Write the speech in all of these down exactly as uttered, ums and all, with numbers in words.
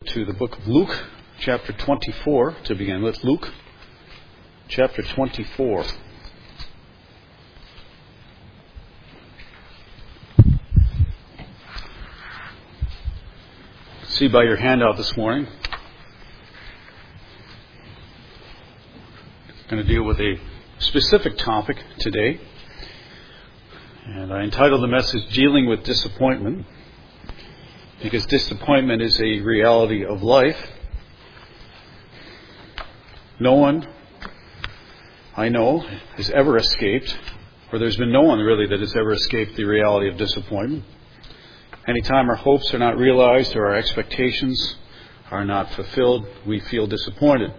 to the book of Luke, chapter twenty-four, to begin with. Luke, chapter twenty-four. See by your handout this morning, I'm going to deal with a specific topic today. And I entitled the message, Dealing with Disappointment, because disappointment is a reality of life. No one I know has ever escaped, or there's been no one really that has ever escaped the reality of disappointment. Anytime our hopes are not realized or our expectations are not fulfilled, we feel disappointed.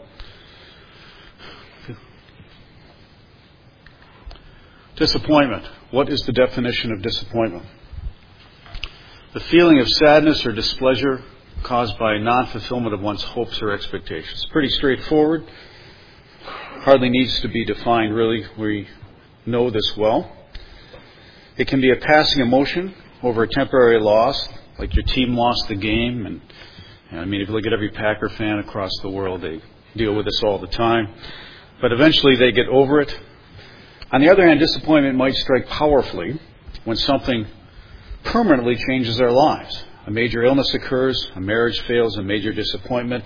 Disappointment. What is the definition of disappointment? The feeling of sadness or displeasure caused by non-fulfillment of one's hopes or expectations. Pretty straightforward. Hardly needs to be defined, really. We know this well. It can be a passing emotion over a temporary loss, like your team lost the game. And, and I mean, if you look at every Packer fan across the world, they deal with this all the time. But eventually they get over it. On the other hand, disappointment might strike powerfully when something permanently changes our lives. A major illness occurs, a marriage fails, a major disappointment.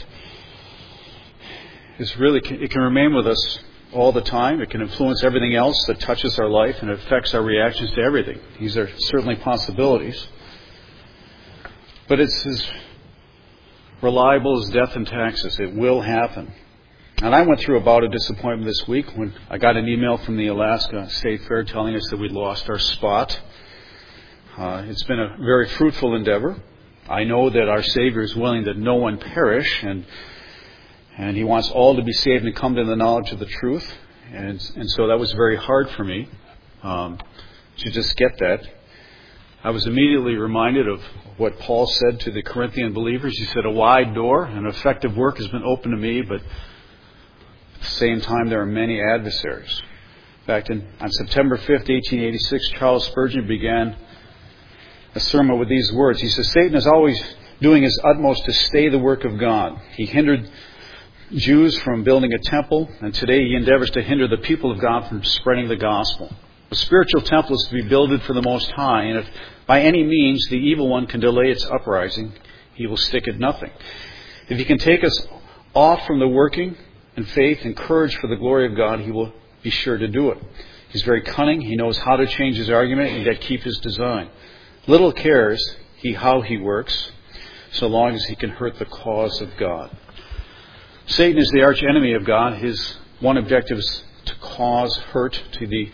It's really, it can remain with us all the time. It can influence everything else that touches our life, and it affects our reactions to everything. These are certainly possibilities. But it's as reliable as death and taxes. It will happen. And I went through a bout of disappointment this week when I got an email from the Alaska State Fair telling us that we'd lost our spot. Uh, it's been a very fruitful endeavor. I know that our Savior is willing that no one perish, and and He wants all to be saved and come to the knowledge of the truth. And and so that was very hard for me um, to just get that. I was immediately reminded of what Paul said to the Corinthian believers. He said, a wide door and effective work has been opened to me, but at the same time there are many adversaries. In fact, in, on September fifth, eighteen eighty-six, Charles Spurgeon began a sermon with these words. He says, Satan is always doing his utmost to stay the work of God. He hindered Jews from building a temple, and today he endeavors to hinder the people of God from spreading the gospel. The spiritual temple is to be builded for the Most High, and if by any means the evil one can delay its uprising, he will stick at nothing. If he can take us off from the working and faith and courage for the glory of God, he will be sure to do it. He's very cunning. He knows how to change his argument and yet keep his design. Little cares he how he works, so long as he can hurt the cause of God. Satan is the arch enemy of God. His one objective is to cause hurt to the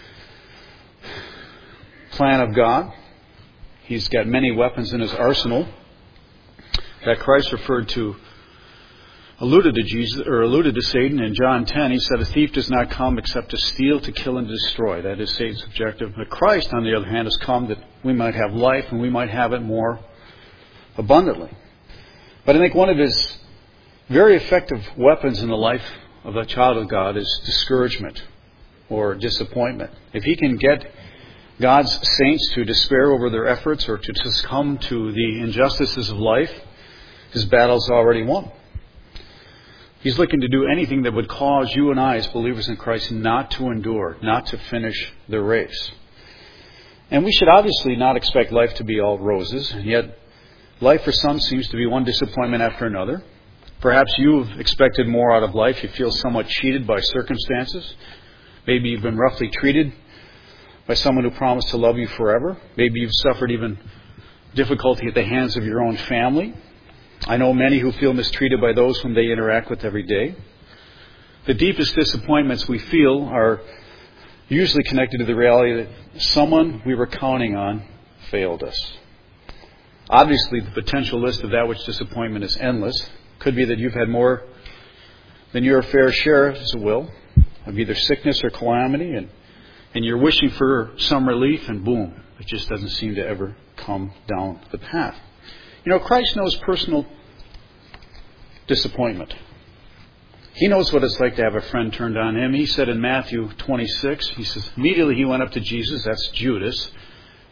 plan of God. He's got many weapons in his arsenal that Christ referred to, alluded to Jesus, or alluded to Satan in John ten. He said, a thief does not come except to steal, to kill, and to destroy. That is Satan's objective. But Christ, on the other hand, has come that we might have life and we might have it more abundantly. But I think one of his very effective weapons in the life of a child of God is discouragement or disappointment. If he can get God's saints to despair over their efforts or to succumb to the injustices of life, his battle's already won. He's looking to do anything that would cause you and I as believers in Christ not to endure, not to finish the race. And we should obviously not expect life to be all roses, and yet life for some seems to be one disappointment after another. Perhaps you've expected more out of life. You feel somewhat cheated by circumstances. Maybe you've been roughly treated by someone who promised to love you forever. Maybe you've suffered even difficulty at the hands of your own family. I know many who feel mistreated by those whom they interact with every day. The deepest disappointments we feel are usually connected to the reality that someone we were counting on failed us. Obviously, the potential list of that which disappointment is endless. Could be that you've had more than your fair share, as it will, of either sickness or calamity, and, and you're wishing for some relief, and boom, it just doesn't seem to ever come down the path. You know, Christ knows personal disappointment. He knows what it's like to have a friend turned on him. He said in Matthew twenty-six, he says, immediately he went up to Jesus, that's Judas,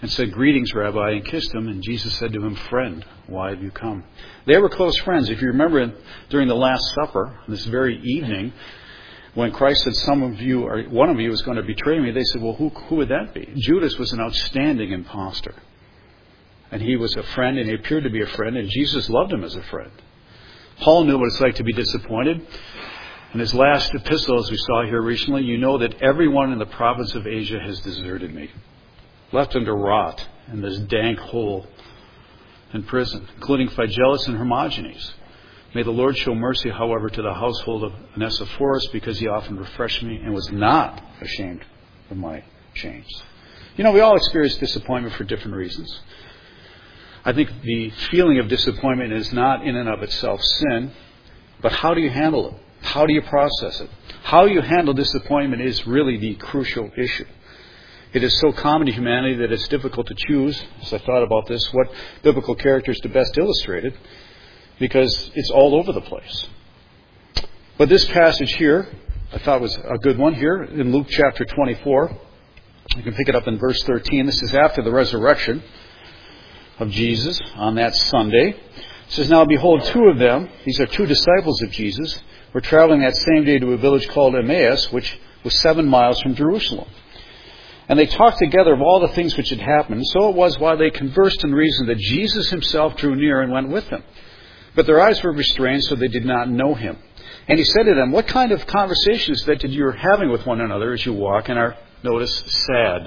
and said, "Greetings, Rabbi," and kissed him. And Jesus said to him, "Friend, why have you come?" They were close friends. If you remember during the Last Supper, this very evening, when Christ said, "Some of you, or one of you is going to betray me," they said, "Well, who, who would that be?" Judas was an outstanding imposter. And he was a friend, and he appeared to be a friend, and Jesus loved him as a friend. Paul knew what it's like to be disappointed. In his last epistle, as we saw here recently, "You know that everyone in the province of Asia has deserted me, left him to rot in this dank hole in prison, including Phygelus and Hermogenes. May the Lord show mercy, however, to the household of Onesiphorus, because he often refreshed me and was not ashamed of my chains." You know, we all experience disappointment for different reasons. I think the feeling of disappointment is not in and of itself sin, but how do you handle it? How do you process it? How you handle disappointment is really the crucial issue. It is so common to humanity that it's difficult to choose, as I thought about this, what biblical characters to best illustrate it, because it's all over the place. But this passage here, I thought was a good one here in Luke chapter twenty-four. You can pick it up in verse thirteen. This is after the resurrection of Jesus on that Sunday. It says, "Now behold, two of them," these are two disciples of Jesus, "were traveling that same day to a village called Emmaus, which was seven miles from Jerusalem. And they talked together of all the things which had happened. So it was while they conversed and reasoned that Jesus himself drew near and went with them. But their eyes were restrained, so they did not know him. And he said to them, 'What kind of conversation is that that you are having with one another as you walk and are,' notice, 'sad?'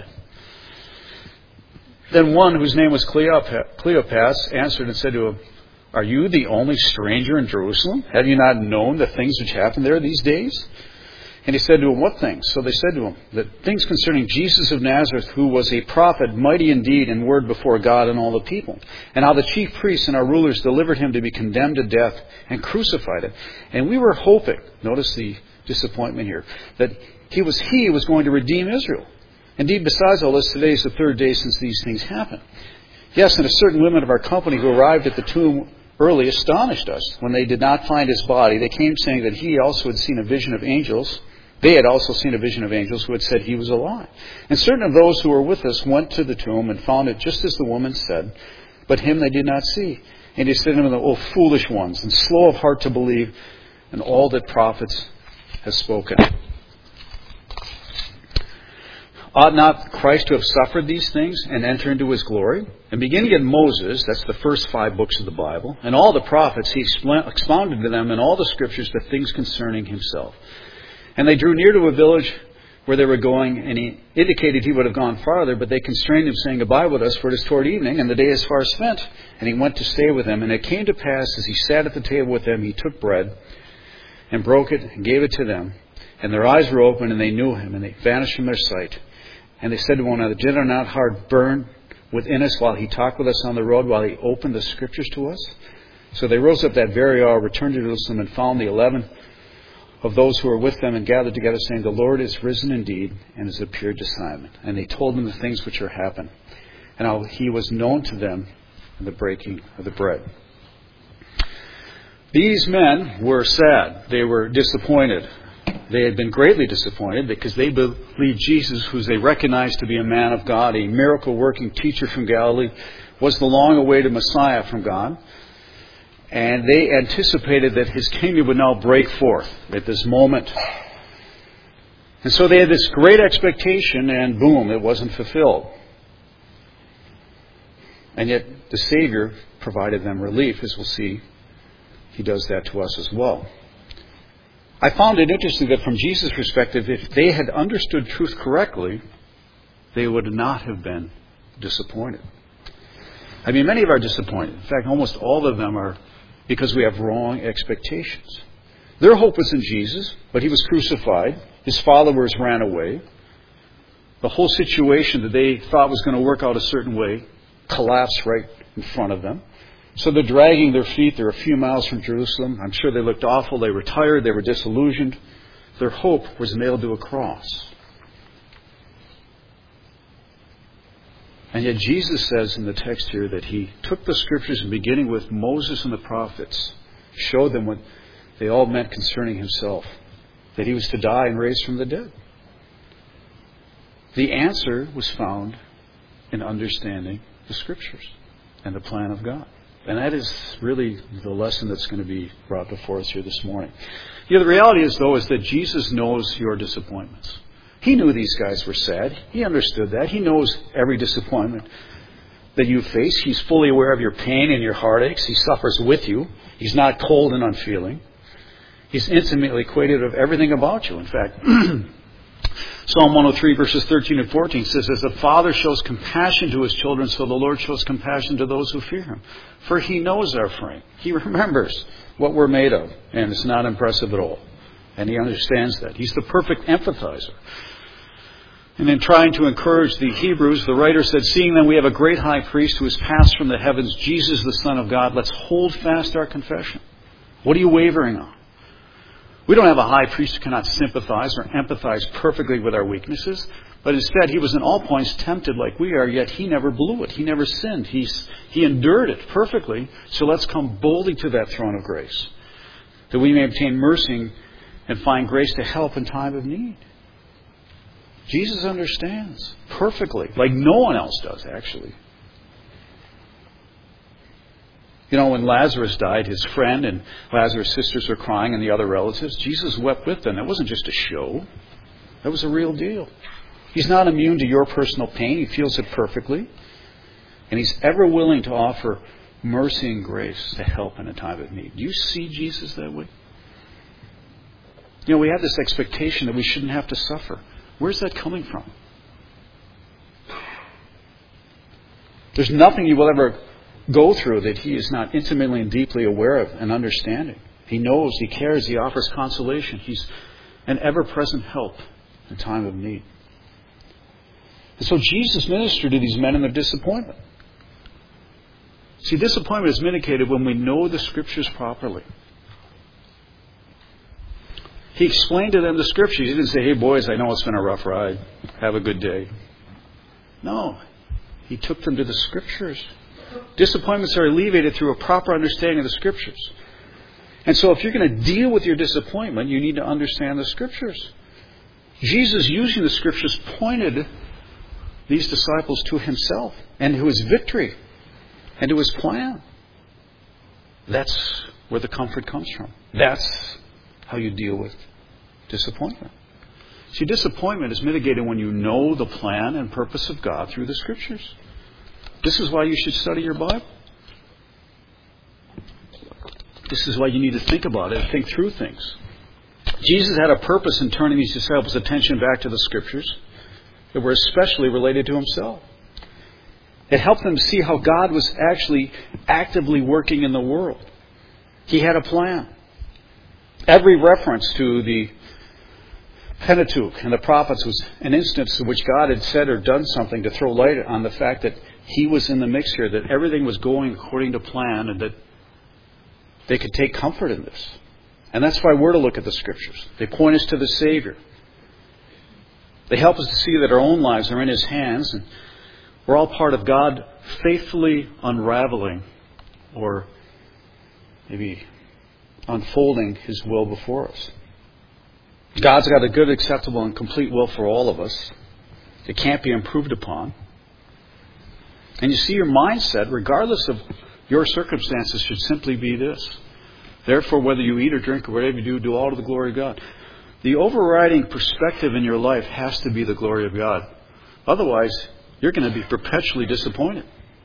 Then one, whose name was Cleopas, answered and said to him, 'Are you the only stranger in Jerusalem? Have you not known the things which happen there these days?' And he said to him, 'What things?' So they said to him, 'That things concerning Jesus of Nazareth, who was a prophet, mighty in deed and word before God and all the people. And how the chief priests and our rulers delivered him to be condemned to death and crucified him. And we were hoping,'" notice the disappointment here, "'that he was he who was going to redeem Israel. Indeed, besides all this, today is the third day since these things happened. Yes, and a certain women of our company who arrived at the tomb early astonished us. When they did not find his body, they came saying that he also had seen a vision of angels. They had also seen a vision of angels who had said he was alive. And certain of those who were with us went to the tomb and found it just as the woman said, but him they did not see. And he said to them, 'O foolish ones, and slow of heart to believe in all that prophets have spoken.'" Ought not Christ to have suffered these things and enter into his glory? And beginning at Moses, that's the first five books of the Bible, and all the prophets, he expounded to them in all the scriptures the things concerning himself. And they drew near to a village where they were going, and he indicated he would have gone farther, but they constrained him, saying, "Abide with us, for it is toward evening, and the day is far spent." And he went to stay with them. And it came to pass, as he sat at the table with them, he took bread and broke it and gave it to them. And their eyes were opened, and they knew him, and they vanished from their sight. And they said to one another, "Did our not heart burn within us while he talked with us on the road, while he opened the scriptures to us?" So they rose up that very hour, returned to Jerusalem, and found the eleven of those who were with them, and gathered together, saying, "The Lord is risen indeed, and has appeared to Simon." And they told him the things which are happened, and how he was known to them in the breaking of the bread. These men were sad. They were disappointed. They had been greatly disappointed because they believed Jesus, who they recognized to be a man of God, a miracle-working teacher from Galilee, was the long-awaited Messiah from God. And they anticipated that his kingdom would now break forth at this moment. And so they had this great expectation, and boom, it wasn't fulfilled. And yet the Savior provided them relief, as we'll see. He does that to us as well. I found it interesting that from Jesus' perspective, if they had understood truth correctly, they would not have been disappointed. I mean, many of our disappointed. In fact, almost all of them are because we have wrong expectations. Their hope was in Jesus, but he was crucified. His followers ran away. The whole situation that they thought was going to work out a certain way collapsed right in front of them. So they're dragging their feet. They're a few miles from Jerusalem. I'm sure they looked awful. They were tired. They were disillusioned. Their hope was nailed to a cross. And yet Jesus says in the text here that he took the scriptures, and beginning with Moses and the prophets, showed them what they all meant concerning himself, that he was to die and raise from the dead. The answer was found in understanding the Scriptures and the plan of God. And that is really the lesson that's going to be brought before us here this morning. You know, the reality is, though, is that Jesus knows your disappointments. He knew these guys were sad. He understood that. He knows every disappointment that you face. He's fully aware of your pain and your heartaches. He suffers with you. He's not cold and unfeeling. He's intimately acquainted of everything about you. In fact, Psalm one oh three, verses thirteen and fourteen says, as the Father shows compassion to His children, so the Lord shows compassion to those who fear Him. For He knows our frame. He remembers what we're made of, and it's not impressive at all. And He understands that. He's the perfect empathizer. And in trying to encourage the Hebrews, the writer said, seeing then we have a great high priest who has passed from the heavens, Jesus the Son of God, let's hold fast our confession. What are you wavering on? We don't have a high priest who cannot sympathize or empathize perfectly with our weaknesses, but instead He was in all points tempted like we are, yet He never blew it. He never sinned. He's, he endured it perfectly. So let's come boldly to that throne of grace, that we may obtain mercy and find grace to help in time of need. Jesus understands perfectly, like no one else does, actually. You know, when Lazarus died, his friend and Lazarus' sisters were crying and the other relatives. Jesus wept with them. It wasn't just a show. That was a real deal. He's not immune to your personal pain. He feels it perfectly. And He's ever willing to offer mercy and grace to help in a time of need. Do you see Jesus that way? You know, we have this expectation that we shouldn't have to suffer. Where's that coming from? There's nothing you will ever go through that He is not intimately and deeply aware of and understanding. He knows, He cares, He offers consolation. He's an ever-present help in time of need. And so Jesus ministered to these men in their disappointment. See, disappointment is mitigated when we know the Scriptures properly. He explained to them the Scriptures. He didn't say, hey boys, I know it's been a rough ride. Have a good day. No. He took them to the Scriptures. Disappointments are alleviated through a proper understanding of the Scriptures. And so if you're going to deal with your disappointment, you need to understand the Scriptures. Jesus, using the Scriptures, pointed these disciples to Himself and to His victory and to His plan. That's where the comfort comes from. That's how you deal with disappointment. See, disappointment is mitigated when you know the plan and purpose of God through the Scriptures. This is why you should study your Bible. This is why you need to think about it and think through things. Jesus had a purpose in turning these disciples' attention back to the Scriptures that were especially related to Himself. It helped them see how God was actually actively working in the world. He had a plan. Every reference to the Pentateuch and the prophets was an instance in which God had said or done something to throw light on the fact that He was in the mix here, that everything was going according to plan, and that they could take comfort in this. And that's why we're to look at the Scriptures. They point us to the Savior. They help us to see that our own lives are in His hands, and we're all part of God faithfully unraveling, or maybe unfolding His will before us. God's got a good, acceptable, and complete will for all of us. It can't be improved upon. And you see, your mindset, regardless of your circumstances, should simply be this. Therefore, whether you eat or drink or whatever you do, do all to the glory of God. The overriding perspective in your life has to be the glory of God. Otherwise, you're going to be perpetually disappointed.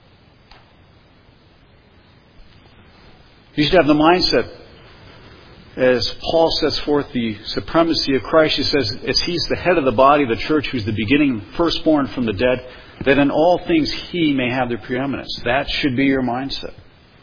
You should have the mindset, as Paul sets forth the supremacy of Christ. He says, as He's the head of the body of the church, who's the beginning, firstborn from the dead, that in all things He may have the preeminence. That should be your mindset.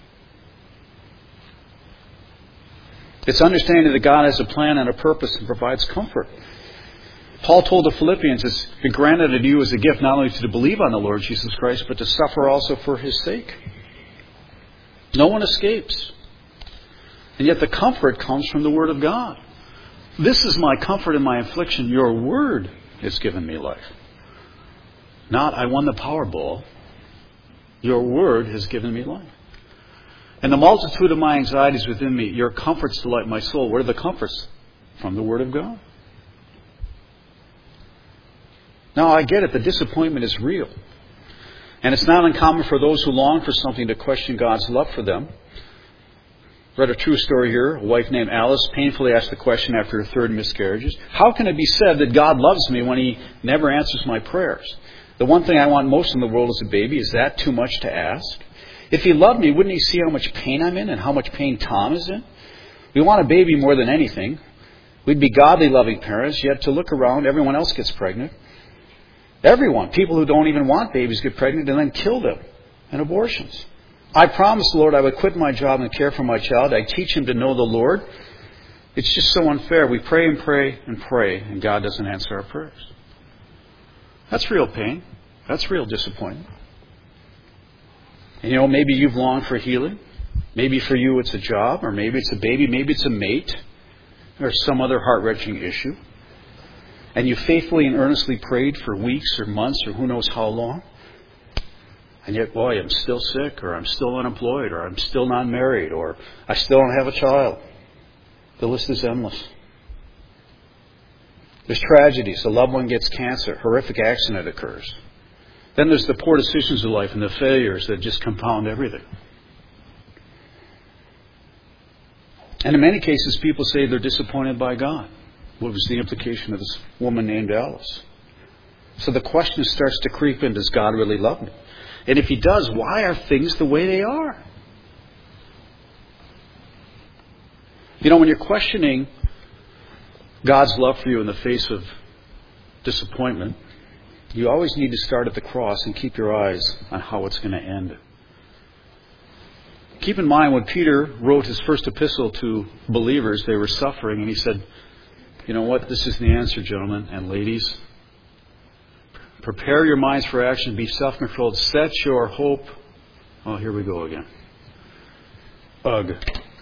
It's understanding that God has a plan and a purpose and provides comfort. Paul told the Philippians, it's been granted to you as a gift not only to believe on the Lord Jesus Christ, but to suffer also for His sake. No one escapes. And yet the comfort comes from the Word of God. This is my comfort in my affliction. Your Word has given me life. Not, I won the Powerball. Your Word has given me life. And the multitude of my anxieties within me, your comforts delight my soul. Where are the comforts? From the Word of God. Now, I get it. The disappointment is real. And it's not uncommon for those who long for something to question God's love for them. Read a true story here. A wife named Alice painfully asked the question after her third miscarriages. How can it be said that God loves me when He never answers my prayers? The one thing I want most in the world is a baby. Is that too much to ask? If He loved me, wouldn't He see how much pain I'm in and how much pain Tom is in? We want a baby more than anything. We'd be godly, loving parents, yet to look around, everyone else gets pregnant. Everyone. People who don't even want babies get pregnant and then kill them in abortions. I promised the Lord I would quit my job and care for my child. I teach him to know the Lord. It's just so unfair. We pray and pray and pray, and God doesn't answer our prayers. That's real pain. That's real disappointment. And you know, maybe you've longed for healing. Maybe for you it's a job, or maybe it's a baby, maybe it's a mate, or some other heart-wrenching issue. And you faithfully and earnestly prayed for weeks or months or who knows how long. And yet, boy, I'm still sick, or I'm still unemployed, or I'm still not married, or I still don't have a child. The list is endless. There's tragedies. A loved one gets cancer. Horrific accident occurs. Then there's the poor decisions of life and the failures that just compound everything. And in many cases, people say they're disappointed by God. What was the implication of this woman named Alice? So the question starts to creep in, does God really love me? And if He does, why are things the way they are? You know, when you're questioning God's love for you in the face of disappointment, you always need to start at the cross and keep your eyes on how it's going to end. Keep in mind, when Peter wrote his first epistle to believers, they were suffering, and he said, you know what, this is the answer, gentlemen and ladies. Prepare your minds for action. Be self-controlled. Set your hope. Oh, here we go again. Ugh.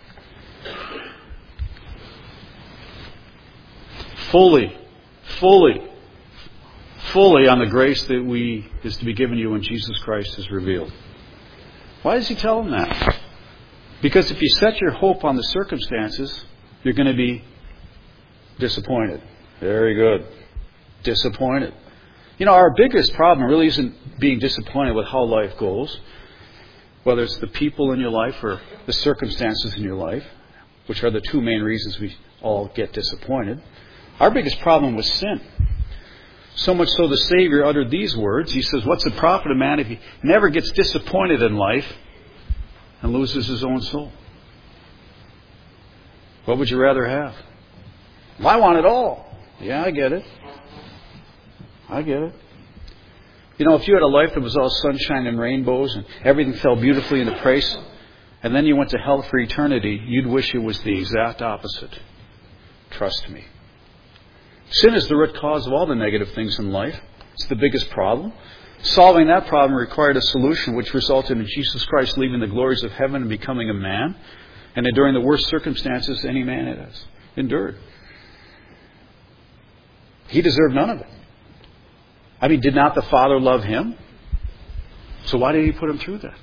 Fully, fully, fully on the grace that we is to be given you when Jesus Christ is revealed. Why does he tell them that? Because if you set your hope on the circumstances, you're going to be disappointed. Very good. Disappointed. You know, our biggest problem really isn't being disappointed with how life goes, whether it's the people in your life or the circumstances in your life, which are the two main reasons we all get disappointed. Our biggest problem was sin. So much so the Savior uttered these words. He says, what's the profit of man if he never gets disappointed in life and loses his own soul? What would you rather have? Well, I want it all. Yeah, I get it. I get it. You know, if you had a life that was all sunshine and rainbows and everything fell beautifully into place, and then you went to hell for eternity, you'd wish it was the exact opposite. Trust me. Sin is the root cause of all the negative things in life. It's the biggest problem. Solving that problem required a solution which resulted in Jesus Christ leaving the glories of heaven and becoming a man, and enduring the worst circumstances any man has endured. He deserved none of it. I mean, did not the Father love him? So why did he put him through that?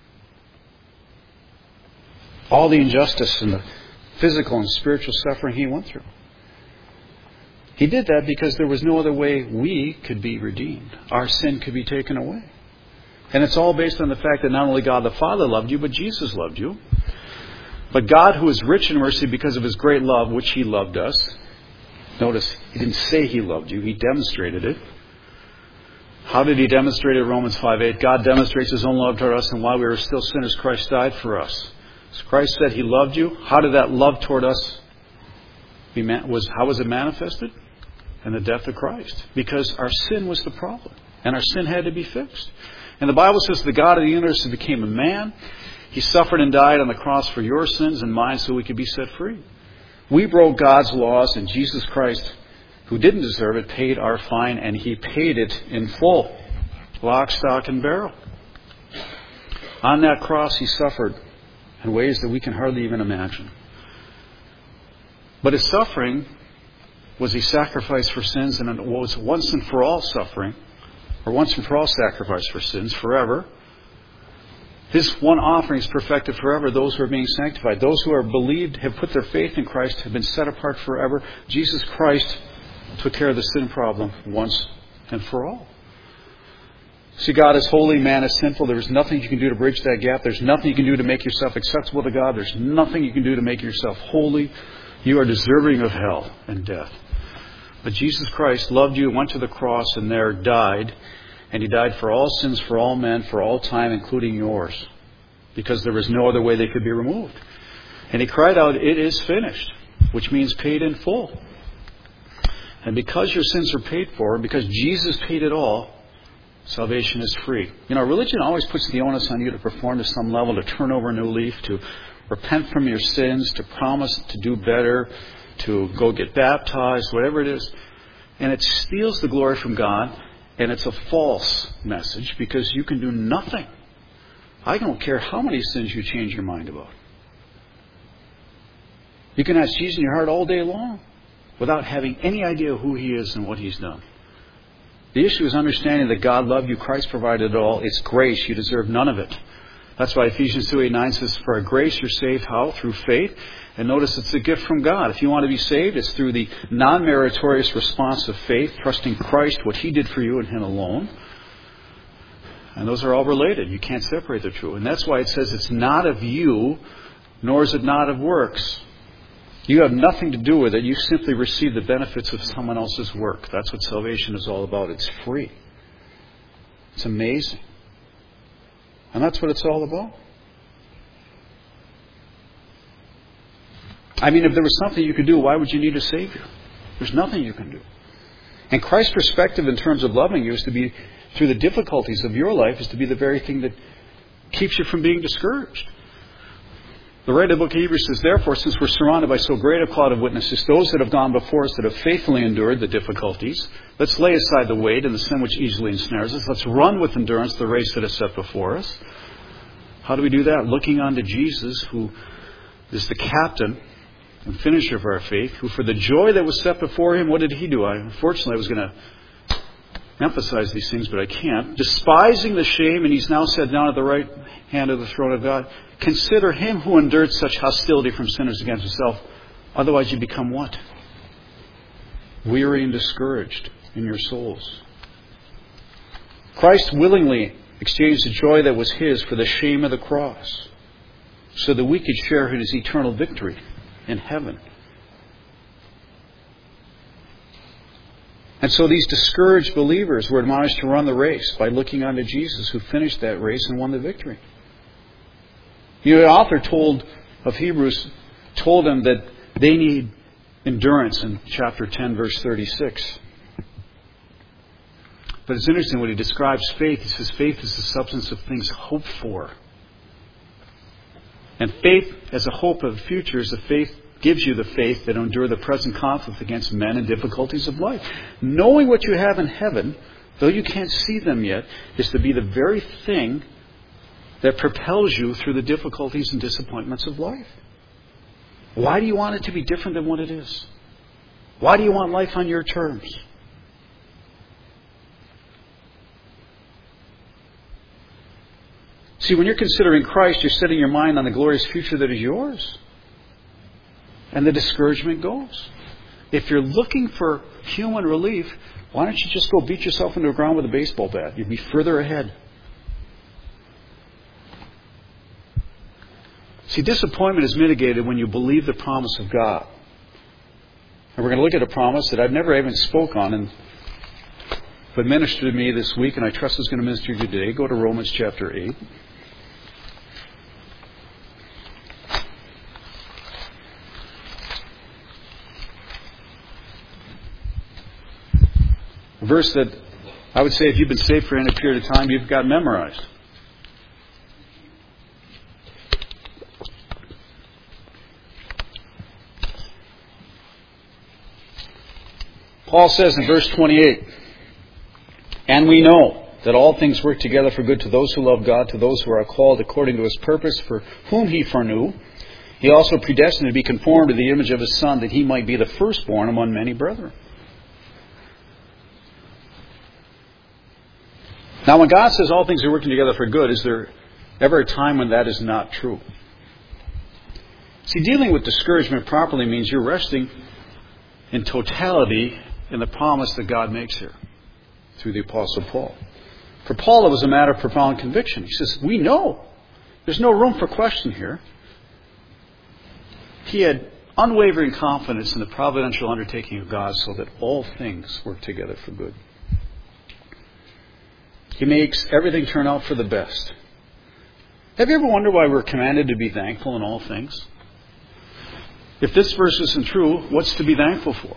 All the injustice and the physical and spiritual suffering he went through. He did that because there was no other way we could be redeemed. Our sin could be taken away. And it's all based on the fact that not only God the Father loved you, but Jesus loved you. But God, who is rich in mercy because of his great love, which he loved us. Notice, he didn't say he loved you. He demonstrated it. How did he demonstrate it? Romans five eight. God demonstrates his own love toward us, and while we were still sinners, Christ died for us. So Christ said he loved you. How did that love toward us be man- was how was it manifested? In the death of Christ. Because our sin was the problem. And our sin had to be fixed. And the Bible says the God of the universe became a man. He suffered and died on the cross for your sins and mine so we could be set free. We broke God's laws, and Jesus Christ, who didn't deserve it, paid our fine, and he paid it in full. Lock, stock, and barrel. On that cross he suffered in ways that we can hardly even imagine. But his suffering was a sacrifice for sins, and it was once and for all suffering, or once and for all sacrifice for sins, forever. His one offering is perfected forever. Those who are being sanctified, those who are believed, have put their faith in Christ, have been set apart forever. Jesus Christ took care of the sin problem once and for all. See, God is holy, man is sinful. There's nothing you can do to bridge that gap. There's nothing you can do to make yourself acceptable to God. There's nothing you can do to make yourself holy. You are deserving of hell and death. But Jesus Christ loved you, went to the cross, and there died. And He died for all sins, for all men, for all time, including yours. Because there was no other way they could be removed. And He cried out, "It is finished," which means paid in full. And because your sins are paid for, because Jesus paid it all, salvation is free. You know, religion always puts the onus on you to perform to some level, to turn over a new leaf, to repent from your sins, to promise to do better, to go get baptized, whatever it is. And it steals the glory from God, and it's a false message because you can do nothing. I don't care how many sins you change your mind about. You can ask Jesus in your heart all day long without having any idea who He is and what He's done. The issue is understanding that God loved you, Christ provided it all. It's grace. You deserve none of it. That's why Ephesians two eight nine says, "For a grace you're saved." How? Through faith. And notice it's a gift from God. If you want to be saved, it's through the non-meritorious response of faith, trusting Christ, what He did for you and Him alone. And those are all related. You can't separate the two. And that's why it says it's not of you, nor is it not of works. You have nothing to do with it. You simply receive the benefits of someone else's work. That's what salvation is all about. It's free. It's amazing. And that's what it's all about. I mean, if there was something you could do, why would you need a Savior? There's nothing you can do. And Christ's perspective in terms of loving you is to be, through the difficulties of your life, is to be the very thing that keeps you from being discouraged. The writer of the book of Hebrews says, "Therefore, since we're surrounded by so great a cloud of witnesses, those that have gone before us that have faithfully endured the difficulties, let's lay aside the weight and the sin which easily ensnares us. Let's run with endurance the race that is set before us." How do we do that? Looking unto Jesus, who is the captain and finisher of our faith, who for the joy that was set before Him, what did He do? I, unfortunately, I was going to emphasize these things, but I can't. Despising the shame, and He's now sat down at the right hand of the throne of God. Consider Him who endured such hostility from sinners against Himself. Otherwise you become what? Weary and discouraged in your souls. Christ willingly exchanged the joy that was His for the shame of the cross, so that we could share His eternal victory in heaven. And so these discouraged believers were admonished to run the race by looking unto Jesus, who finished that race and won the victory. You know, the author told of Hebrews told them that they need endurance in chapter ten, verse thirty-six. But it's interesting when he describes faith. He says faith is the substance of things hoped for. And faith as a hope of the future is the faith gives you the faith that endure the present conflict against men and difficulties of life. Knowing what you have in heaven, though you can't see them yet, is to be the very thing that propels you through the difficulties and disappointments of life. Why do you want it to be different than what it is? Why do you want life on your terms? See, when you're considering Christ, you're setting your mind on the glorious future that is yours. And the discouragement goes. If you're looking for human relief, why don't you just go beat yourself into the ground with a baseball bat? You'd be further ahead. See, disappointment is mitigated when you believe the promise of God. And we're going to look at a promise that I've never even spoke on, and but ministered to me this week, and I trust it's going to minister to you today. Go to Romans chapter eight. A verse that I would say if you've been saved for any period of time, you've got memorized. Paul says in verse twenty-eight, "And we know that all things work together for good to those who love God, to those who are called according to His purpose, for whom He foreknew, He also predestined to be conformed to the image of His Son, that He might be the firstborn among many brethren." Now, when God says all things are working together for good, is there ever a time when that is not true? See, dealing with discouragement properly means you're resting in totality in the promise that God makes here through the Apostle Paul. For Paul, it was a matter of profound conviction. He says, we know. There's no room for question here. He had unwavering confidence in the providential undertaking of God so that all things work together for good. He makes everything turn out for the best. Have you ever wondered why we're commanded to be thankful in all things? If this verse isn't true, what's to be thankful for?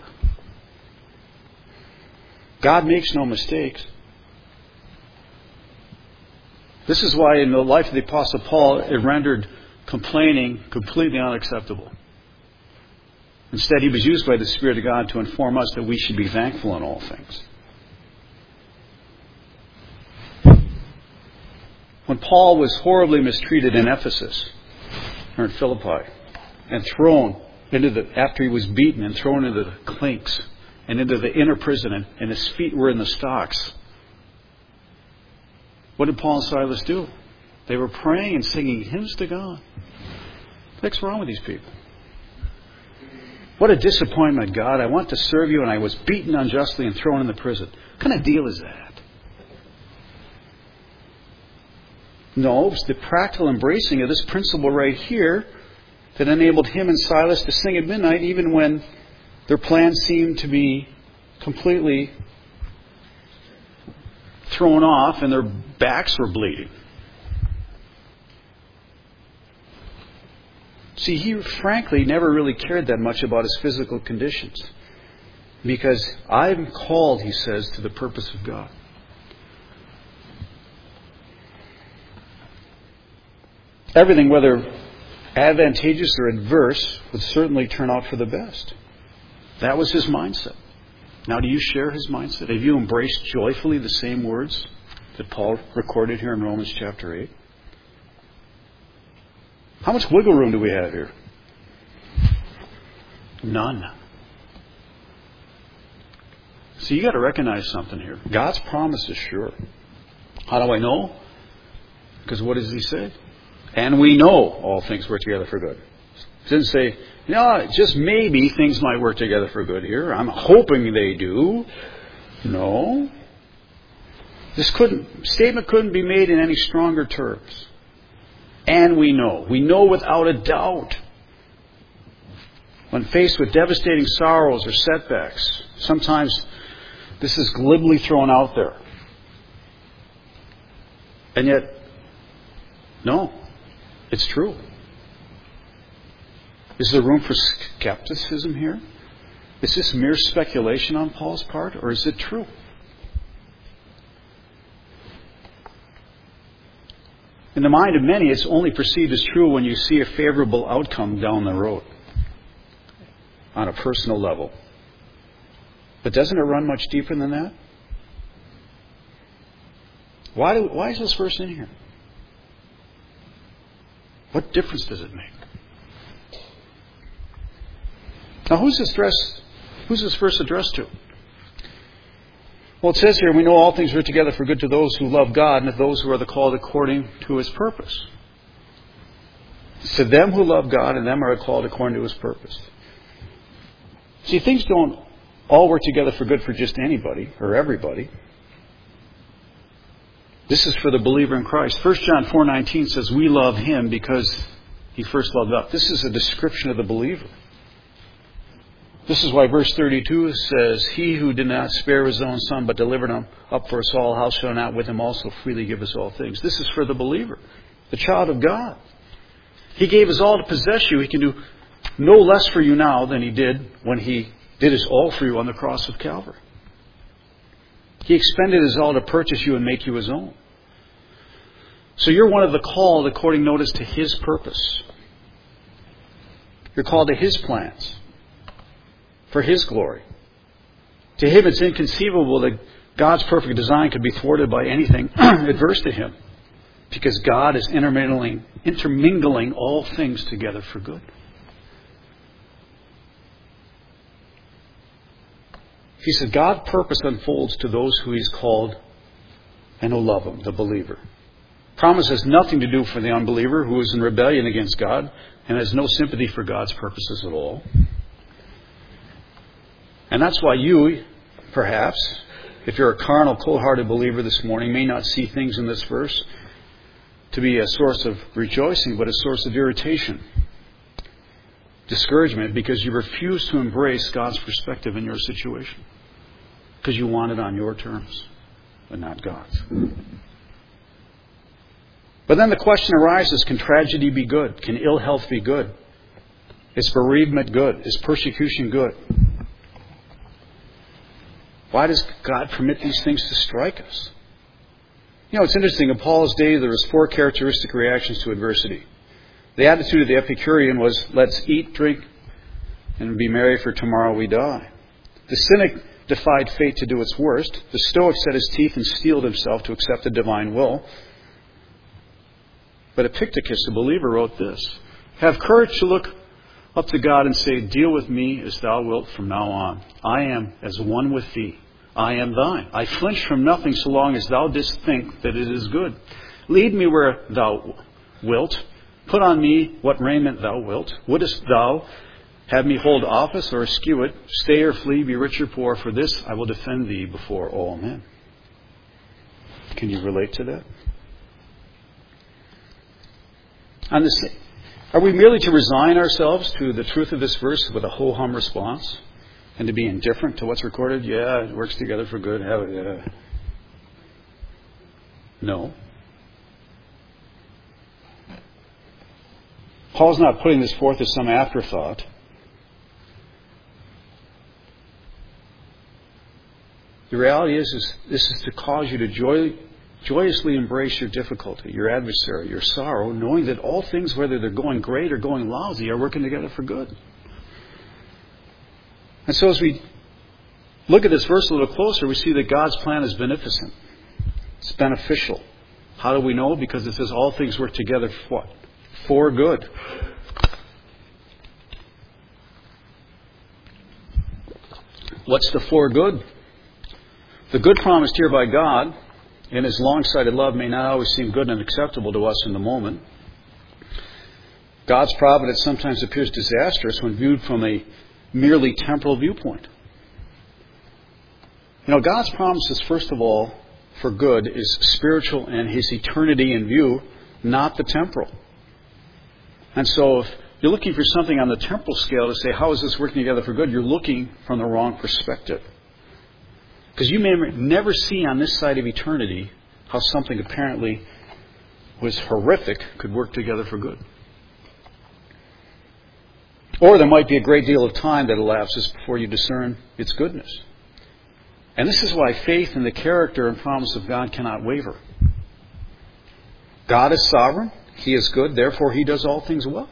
God makes no mistakes. This is why in the life of the Apostle Paul, it rendered complaining completely unacceptable. Instead, he was used by the Spirit of God to inform us that we should be thankful in all things. When Paul was horribly mistreated in Ephesus, or in Philippi, and thrown into the, after he was beaten and thrown into the clinks and into the inner prison, and, and his feet were in the stocks, what did Paul and Silas do? They were praying and singing hymns to God. What's wrong with these people? What a disappointment, God. I want to serve you, and I was beaten unjustly and thrown in the prison. What kind of deal is that? No, it was the practical embracing of this principle right here that enabled him and Silas to sing at midnight even when their plans seemed to be completely thrown off and their backs were bleeding. See, he frankly never really cared that much about his physical conditions. Because I'm called, he says, to the purpose of God. Everything, whether advantageous or adverse, would certainly turn out for the best. That was his mindset. Now, do you share his mindset? Have you embraced joyfully the same words that Paul recorded here in Romans chapter eight? How much wiggle room do we have here? None. So you got to recognize something here. God's promise is sure. How do I know? Because what does he say? And we know all things work together for good. He doesn't say, no, just maybe things might work together for good here. I'm hoping they do. No. This couldn't, statement couldn't be made in any stronger terms. And we know. We know without a doubt. When faced with devastating sorrows or setbacks, sometimes this is glibly thrown out there. And yet, no, it's true. Is there room for skepticism here? Is this mere speculation on Paul's part, or is it true? In the mind of many, it's only perceived as true when you see a favorable outcome down the road on a personal level. But doesn't it run much deeper than that? Why, do, why is this verse in here? What difference does it make? Now, who's this address, who's this verse addressed to? Well, it says here, we know all things work together for good to those who love God and to those who are the called according to his purpose. To them who love God and them are called according to his purpose. See, things don't all work together for good for just anybody or everybody. This is for the believer in Christ. First John four nineteen says, we love him because he first loved us. This is a description of the believer. This is why verse thirty-two says, he who did not spare his own son but delivered him up for us all, how shall not with him also freely give us all things? This is for the believer, the child of God. He gave his all to possess you. He can do no less for you now than he did when he did his all for you on the cross of Calvary. He expended his all to purchase you and make you his own. So you're one of the called according, notice, to his purpose. You're called to his plans. For his glory. To him it's inconceivable that God's perfect design could be thwarted by anything adverse to him. Because God is intermingling, intermingling all things together for good. He said God's purpose unfolds to those who he's called and who love him, the believer. Promise has nothing to do for the unbeliever who is in rebellion against God and has no sympathy for God's purposes at all. And that's why you, perhaps, if you're a carnal, cold-hearted believer this morning, may not see things in this verse to be a source of rejoicing, but a source of irritation, discouragement, because you refuse to embrace God's perspective in your situation. Because you want it on your terms, but not God's. But then the question arises, can tragedy be good? Can ill health be good? Is bereavement good? Is persecution good? Why does God permit these things to strike us? You know, it's interesting. In Paul's day, there was four characteristic reactions to adversity. The attitude of the Epicurean was, let's eat, drink, and be merry, for tomorrow we die. The cynic defied fate to do its worst. The Stoic set his teeth and steeled himself to accept the divine will. But Epictetus, the believer, wrote this: have courage to look up to God and say, deal with me as thou wilt from now on. I am as one with thee. I am thine. I flinch from nothing so long as thou didst think that it is good. Lead me where thou wilt. Put on me what raiment thou wilt. Wouldest thou have me hold office or eschew it? Stay or flee, be rich or poor. For this I will defend thee before all men. Can you relate to that? On this, are we merely to resign ourselves to the truth of this verse with a ho-hum response and to be indifferent to what's recorded? Yeah, it works together for good. Have it, yeah. No. Paul's not putting this forth as some afterthought. The reality is, is this is to cause you to joy, joyously embrace your difficulty, your adversary, your sorrow, knowing that all things, whether they're going great or going lousy, are working together for good. And so as we look at this verse a little closer, we see that God's plan is beneficent. It's beneficial. How do we know? Because it says all things work together for what? For good. What's the for good? The good promised here by God in His long-sighted love may not always seem good and acceptable to us in the moment. God's providence sometimes appears disastrous when viewed from a merely temporal viewpoint. You know, God's promises, first of all, for good is spiritual and His eternity in view, not the temporal. And so if you're looking for something on the temporal scale to say, how is this working together for good? You're looking from the wrong perspective. Because you may never see on this side of eternity how something apparently was horrific could work together for good. Or there might be a great deal of time that elapses before you discern its goodness. And this is why faith in the character and promise of God cannot waver. God is sovereign. He is good. Therefore, He does all things well.